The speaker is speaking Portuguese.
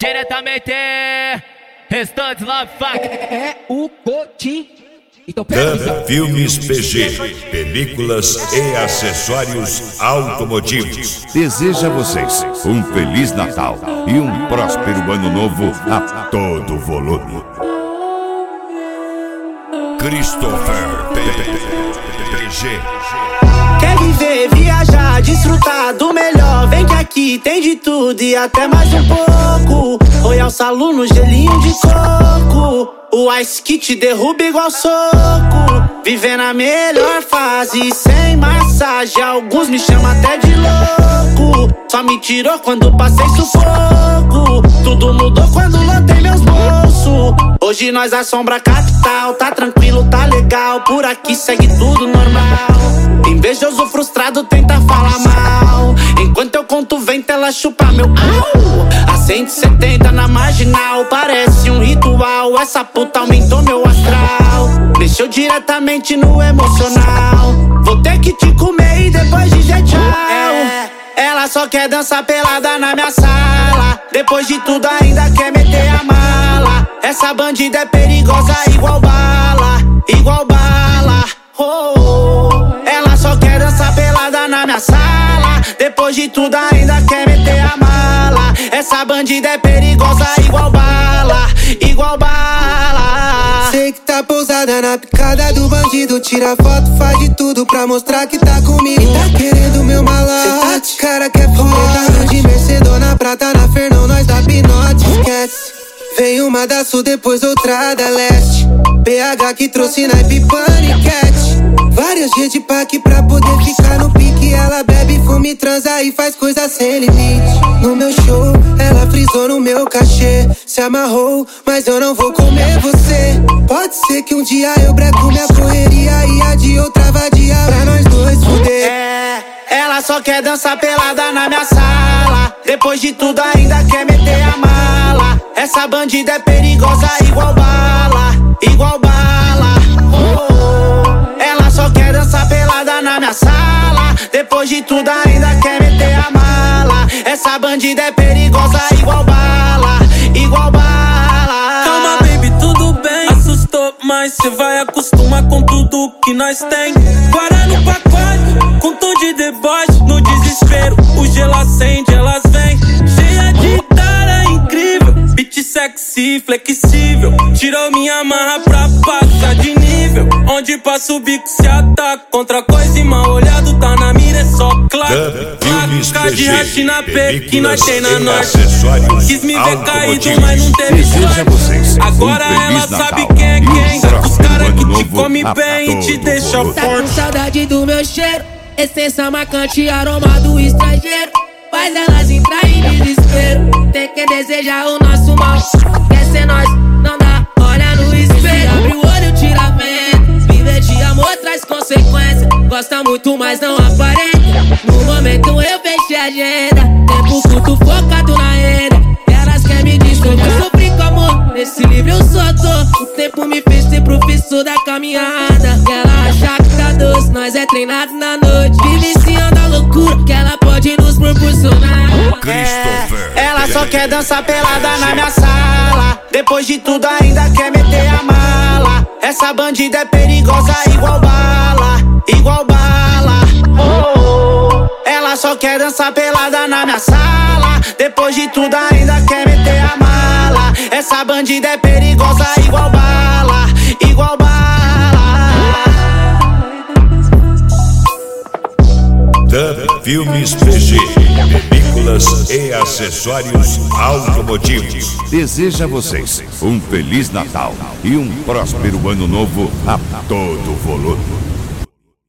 Diretamente, Restantes Love Fuck. É o Cotim. Então pega Dan Filmes PG, películas e acessórios automotivos. Deseja a vocês um Feliz Natal e um próspero Ano Novo a todo volume. Christopher PG. Quer viver, viajar, desfrutar do melhor? Vem que aqui tem de tudo e até mais um pouco. Royal Saloon no gelinho de coco. O Ice Kit derruba igual soco. Vivendo a melhor fase, sem massagem. Alguns me chamam até de louco. Só me tirou quando passei sufoco. Tudo mudou quando lotei meus bolsos. Hoje nós assombra a capital. Tá tranquilo, tá legal. Por aqui segue tudo normal. Invejoso frustrado tenta falar mal. Enquanto eu conto vento, ela chupa meu pau. A 170 na marginal, parece um ritual. Essa puta aumentou meu astral. Mexeu diretamente no emocional. Vou ter que te comer e depois dizer tchau. Ela só quer dançar pelada na minha sala. Depois de tudo ainda quer meter a mala. Essa bandida é perigosa igual bala. Igual bala. Ela só quer dançar pelada na minha sala. Depois de tudo ainda quer meter a mala. Essa bandida é perigosa igual bala. Igual bala. Sei que tá pousada na picada do bandido. Tira foto, faz de tudo pra mostrar que tá comigo. E tá querendo meu malote. Cara quer foda de Mercedona, prata na Fernão. Nós dá pinote, esquece. Vem uma da sul, depois outra da leste. PH que trouxe naipe, paniquete. Várias dias de pack pra poder ficar no pique. Ela bebe, fuma e transa e faz coisa sem limite. No meu show, ela frisou no meu cachê. Se amarrou, mas eu não vou comer você. Pode ser que um dia eu breco minha correria e a de outra vadia pra nós dois fuder. Ela só quer dançar pelada na minha sala. Depois de tudo ainda quer meter a mala. Essa bandida é perigosa igual bala. Igual bala. Ela só quer dançar pelada na minha sala. Depois de tudo ainda quer meter a mala. Essa bandida é perigosa igual bala. Igual bala. Calma baby, tudo bem. Assustou, mas cê vai acostumar com tudo que nós tem. Guarda no pacote, com tom de deboche. No desespero, o gelo acende, elas vêm. Cheia de cara incrível, beat sexy, flexível. Tirou minha marra pra passar de nível. Onde passa o bico se ataca. Contra coisa e mal olhado, tá na mira, é só claro. Placa de rache na P que nós tem na norte. Quis me ver caído, mas não teve sorte. Agora ela sabe quem é quem. Os caras que te come bem e te deixa forte. Tá com saudade do meu cheiro. Essência marcante, aroma do estrangeiro. Faz elas entrar em desespero. Tem que desejar o nosso mal. Quer ser nós, não dá, olha no espelho. Abre o olho, tira vento. Viver de amor traz consequência. Gosta muito, mas não aparenta. No momento eu fechei a agenda. Tempo curto, focado na renda. Elas querem me dizer que eu sofri com amor. Nesse livro eu só tô. O tempo me fez ser professor da caminhada. Ela acha que tá doce, nós é treinado na noite. Vivenciando a loucura que ela pode nos proporcionar. Ela só quer dançar pelada na minha sala. Depois de tudo ainda quer meter a mala. Essa bandida é perigosa igual bala. Igual bala. Ela só quer dançar pelada na minha sala. Depois de tudo ainda quer meter a mala. Essa bandida é perigosa igual bala. Igual bala. Dan Filmes PG, películas e acessórios automotivos. Deseja a vocês um Feliz Natal e um próspero Ano Novo a todo volume.